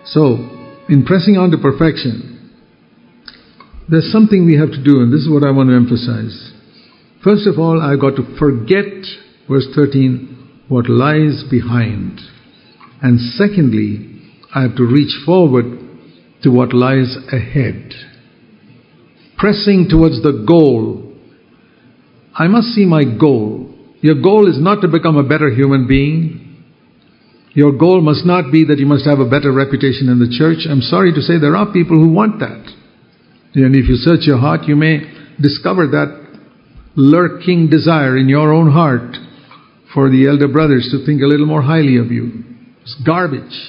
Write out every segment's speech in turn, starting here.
So, in pressing on to perfection, there's something we have to do, and this is what I want to emphasize. First of all, I've got to forget, verse 13, what lies behind. And secondly, I have to reach forward to what lies ahead. Pressing towards the goal. I must see my goal. Your goal is not to become a better human being. Your goal must not be that you must have a better reputation in the church. I'm sorry to say there are people who want that. And if you search your heart, you may discover that lurking desire in your own heart for the elder brothers to think a little more highly of you. It's garbage.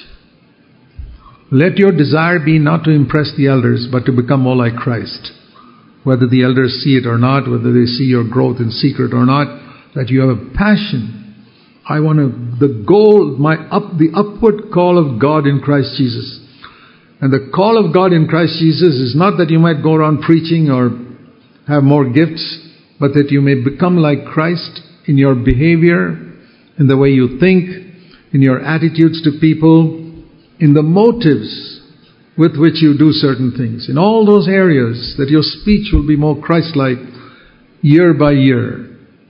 Let your desire be not to impress the elders, but to become more like Christ. Whether the elders see it or not, whether they see your growth in secret or not, that you have a passion. I want to, the goal, the upward call of God in Christ Jesus. And the call of God in Christ Jesus is not that you might go around preaching or have more gifts, but that you may become like Christ in your behavior, in the way you think, in your attitudes to people, in the motives with which you do certain things. In all those areas, that your speech will be more Christ-like year by year.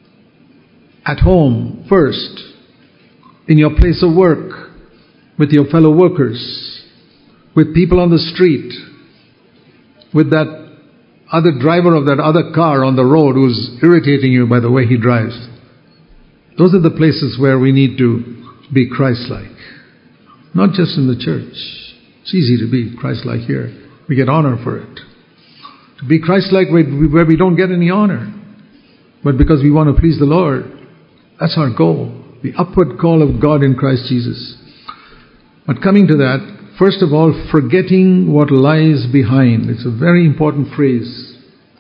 At home, first. In your place of work, with your fellow workers, with people on the street, with that other driver of that other car on the road who's irritating you by the way he drives. Those are the places where we need to be Christ-like. Not just in the church. It's easy to be Christ-like here. We get honor for it. To be Christ-like where we don't get any honor, but because we want to please the Lord. That's our goal. The upward call of God in Christ Jesus. But coming to that, first of all, forgetting what lies behind. It's a very important phrase.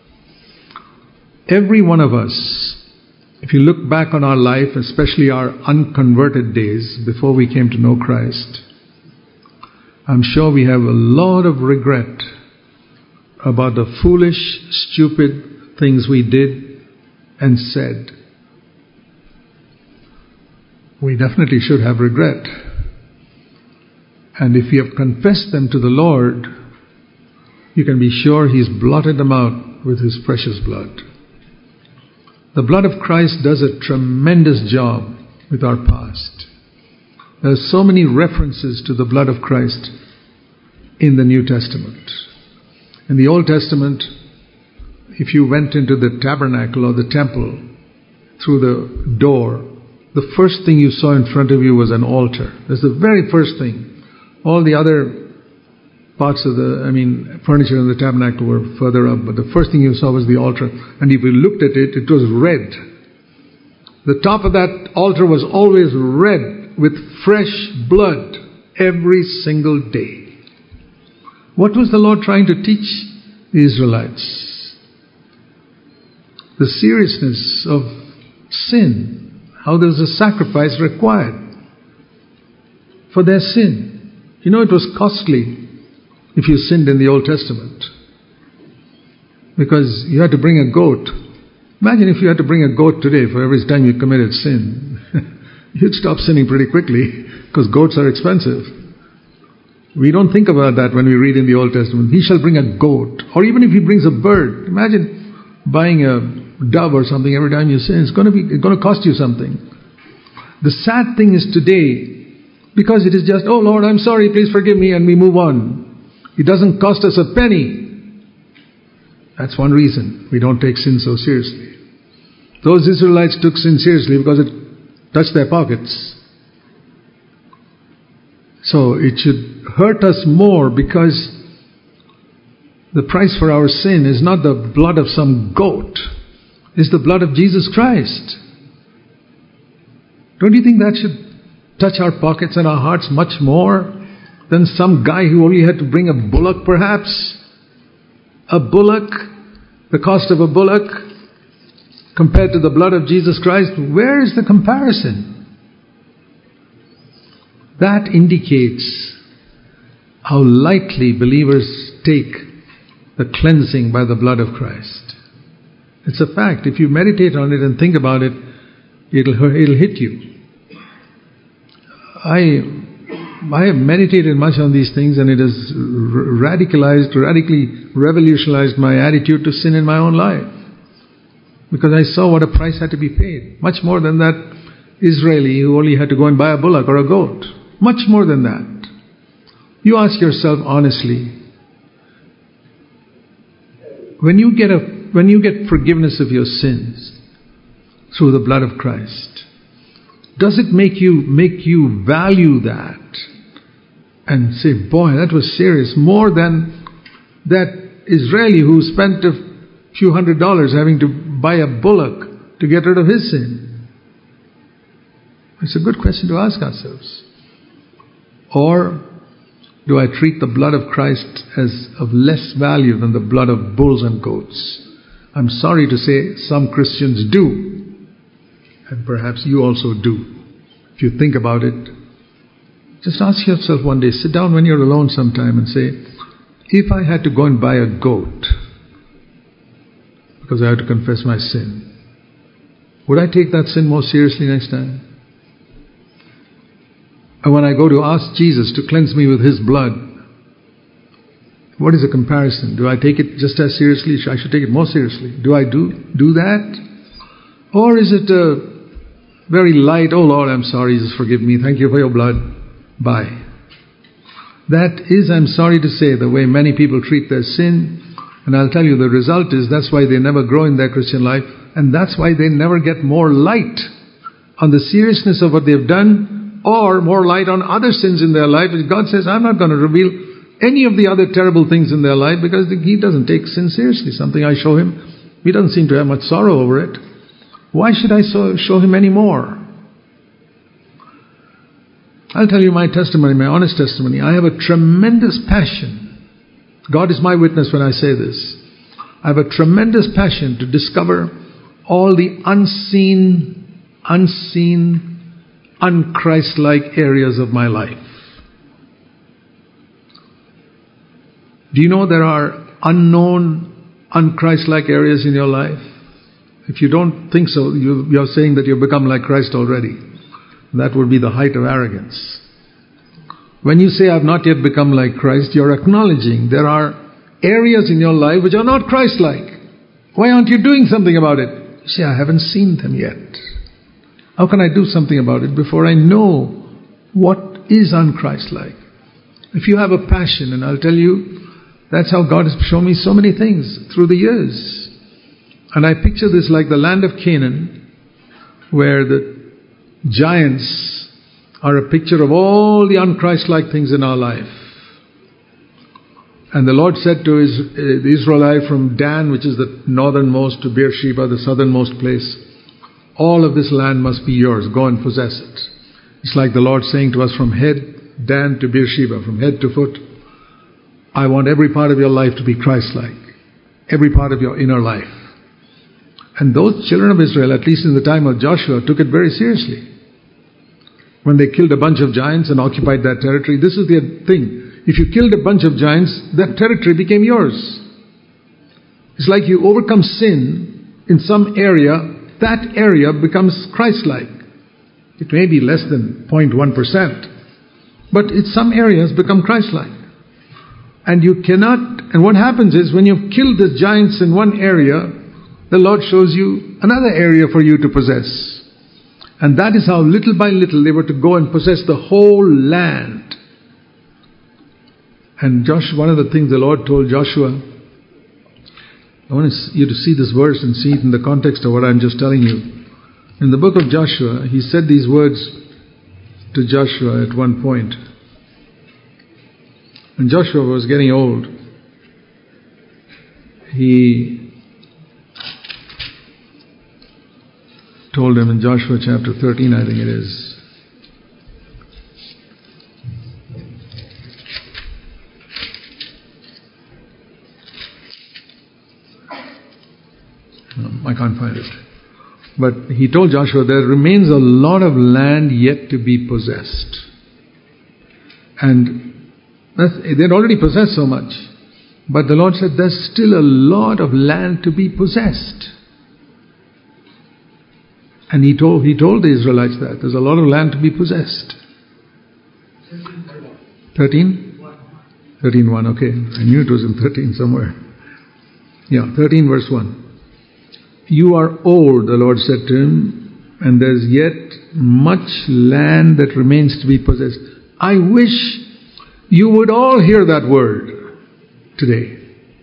Every one of us, if you look back on our life, especially our unconverted days before we came to know Christ, I'm sure we have a lot of regret about the foolish, stupid things we did and said. We definitely should have regret. And if you have confessed them to the Lord, you can be sure He's blotted them out with His precious blood. The blood of Christ does a tremendous job with our past. There are so many references to the blood of Christ in the New Testament. In the Old Testament, if you went into the tabernacle or the temple through the door, the first thing you saw in front of you was an altar. That's the very first thing. All the other parts of furniture in the tabernacle were further up, but the first thing you saw was the altar. And if you looked at it, it was red. The top of that altar was always red with fresh blood every single day. What was the Lord trying to teach the Israelites? The seriousness of sin. How there was a sacrifice required for their sin. You know, it was costly if you sinned in the Old Testament, because you had to bring a goat. Imagine if you had to bring a goat today for every time you committed sin. You'd stop sinning pretty quickly, because goats are expensive. We don't think about that when we read in the Old Testament. He shall bring a goat. Or even if he brings a bird. Imagine buying a dove or something every time you sin. It's going to cost you something. The sad thing is today, because it is just, oh Lord, I'm sorry, please forgive me, and we move on. It doesn't cost us a penny. That's one reason we don't take sin so seriously. Those Israelites took sin seriously because it touched their pockets. So it should hurt us more, because the price for our sin is not the blood of some goat. It's the blood of Jesus Christ. Don't you think that should touch our pockets and our hearts much more than some guy who only had to bring a bullock, perhaps? A bullock, the cost of a bullock compared to the blood of Jesus Christ. Where is the comparison? That indicates how lightly believers take the cleansing by the blood of Christ. It's a fact. If you meditate on it and think about it, it'll hit you. I I have meditated much on these things, and it has radically revolutionized my attitude to sin in my own life. Because I saw what a price had to be paid. Much more than that Israeli who only had to go and buy a bullock or a goat. Much more than that. You ask yourself honestly, when you get forgiveness of your sins through the blood of Christ, does it make you value that and say, boy, that was serious, more than that Israeli who spent a few $100s having to buy a bullock to get rid of his sin? It's a good question to ask ourselves. Or do I treat the blood of Christ as of less value than the blood of bulls and goats? I'm sorry to say some Christians do. And perhaps you also do. If you think about it, just ask yourself one day, sit down when you're alone sometime and say, if I had to go and buy a goat because I had to confess my sin, would I take that sin more seriously next time? And when I go to ask Jesus to cleanse me with His blood, what is the comparison? Do I take it just as seriously? I should take it more seriously. Do I do that? Or is it a very light, oh Lord, I'm sorry, Jesus forgive me, thank you for your blood, bye. That is, I'm sorry to say, the way many people treat their sin. And I'll tell you, the result is that's why they never grow in their Christian life, and that's why they never get more light on the seriousness of what they've done, or more light on other sins in their life. God says, I'm not going to reveal any of the other terrible things in their life because He doesn't take sin seriously. Something I show Him, He doesn't seem to have much sorrow over it. Why should I show Him any more? I'll tell you my testimony, my honest testimony. I have a tremendous passion. God is my witness when I say this. I have a tremendous passion to discover all the unseen, un-Christ-like areas of my life. Do you know there are unknown, un-Christ-like areas in your life? If you don't think so, you're saying that you've become like Christ already. That would be the height of arrogance. When you say, I've not yet become like Christ, you're acknowledging there are areas in your life which are not Christ-like. Why aren't you doing something about it? You say, I haven't seen them yet. How can I do something about it before I know what is un-Christ-like? If you have a passion, and I'll tell you, that's how God has shown me so many things through the years. And I picture this like the land of Canaan, where the giants are a picture of all the un-Christ-like things in our life. And the Lord said to the Israelite from Dan, which is the northernmost, to Beersheba, the southernmost place, all of this land must be yours. Go and possess it. It's like the Lord saying to us from head, Dan to Beersheba, from head to foot, I want every part of your life to be Christ-like. Every part of your inner life. And those children of Israel, at least in the time of Joshua, took it very seriously. When they killed a bunch of giants and occupied that territory, this is the thing. If you killed a bunch of giants, that territory became yours. It's like you overcome sin in some area, that area becomes Christ-like. It may be less than 0.1%, but some areas become Christ-like. And you cannot, and what happens is when you've killed the giants in one area, the Lord shows you another area for you to possess. And that is how little by little they were to go and possess the whole land. And one of the things the Lord told Joshua, I want you to see this verse and see it in the context of what I'm just telling you. In the book of Joshua, He said these words to Joshua at one point. When Joshua was getting old, He told him in Joshua chapter 13, I think it is, I can't find it. But He told Joshua, there remains a lot of land yet to be possessed. And they'd already possessed so much. But the Lord said, there's still a lot of land to be possessed. And He told the Israelites that there's a lot of land to be possessed. 13? 13:1, okay. I knew it was in 13 somewhere. Yeah, 13 verse 1. You are old, the Lord said to him, and there's yet much land that remains to be possessed. I wish you would all hear that word today.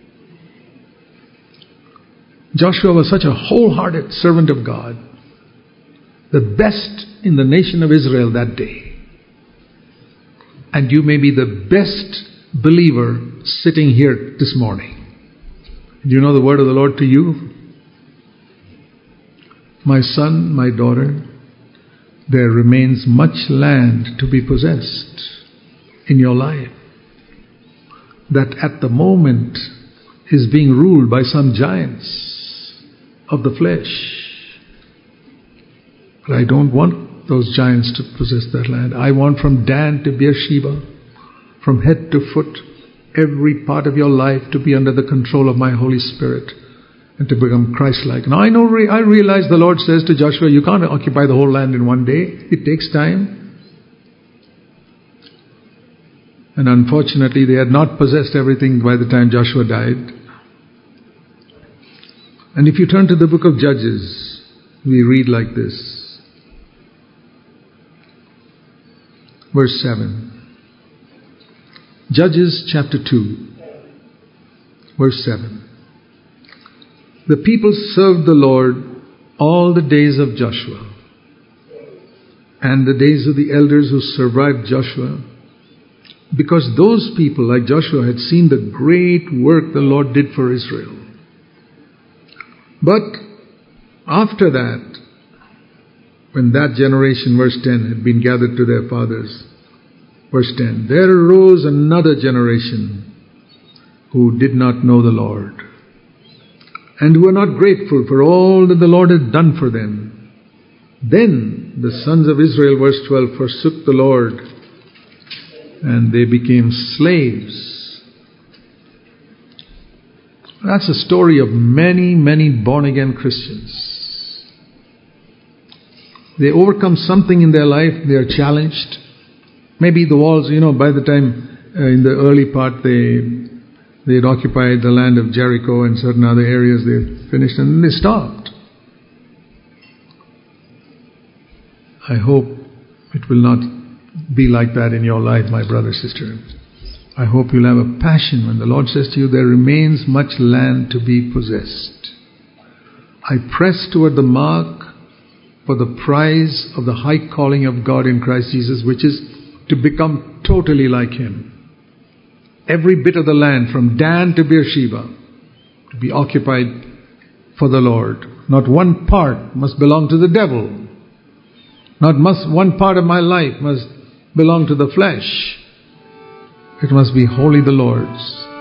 Joshua was such a wholehearted servant of God, the best in the nation of Israel that day. And you may be the best believer sitting here this morning. Do you know the word of the Lord to you? My son, my daughter, there remains much land to be possessed in your life that at the moment is being ruled by some giants of the flesh. But I don't want those giants to possess that land. I want from Dan to Beersheba, from head to foot, every part of your life to be under the control of my Holy Spirit and to become Christ-like. Now I realize the Lord says to Joshua, you can't occupy the whole land in one day. It takes time. And unfortunately, they had not possessed everything by the time Joshua died. And if you turn to the book of Judges, we read like this. Verse 7. Judges chapter 2, verse 7. The people served the Lord all the days of Joshua and the days of the elders who survived Joshua, because those people, like Joshua, had seen the great work the Lord did for Israel. But after that, when that generation, verse 10, had been gathered to their fathers, verse 10, there arose another generation who did not know the Lord, and who were not grateful for all that the Lord had done for them. Then the sons of Israel, verse 12, forsook the Lord, and they became slaves. That's a story of many, many born-again Christians. They overcome something in their life, they are challenged. Maybe the walls, by the time in the early part they had occupied the land of Jericho and certain other areas, they finished and then they stopped. I hope it will not be like that in your life, my brother, sister. I hope you'll have a passion when the Lord says to you, there remains much land to be possessed. I press toward the mark for the prize of the high calling of God in Christ Jesus, which is to become totally like Him. Every bit of the land from Dan to Beersheba to be occupied for the Lord. Not one part must belong to the devil. Not one part of my life must belong to the flesh. It must be wholly the Lord's.